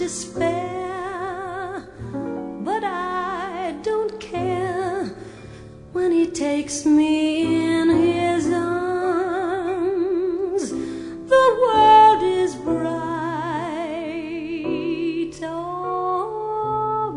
despair, but I don't care when he takes me in his arms. The world is bright, all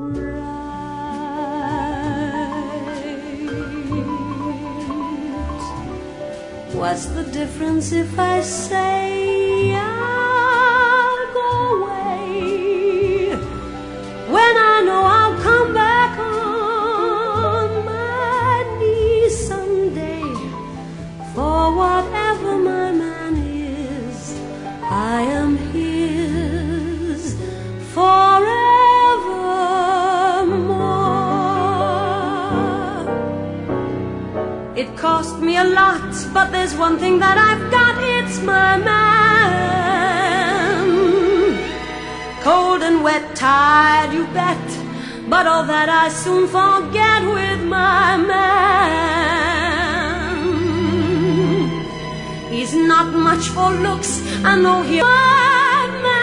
right. What's the difference if I say I'll go away, when I know I'll come back on my knees someday? For whatever my man is, I am his forevermore. It cost me a lot, but there's one thing that I've got, it's my man. Cold and wet, tired, you bet, but all that I soon forget with my man. He's not much for looks, I know he's my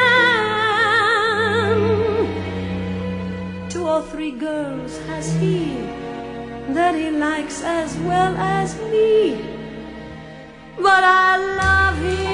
man. 2 or 3 girls has he that he likes as well as me, but I love him.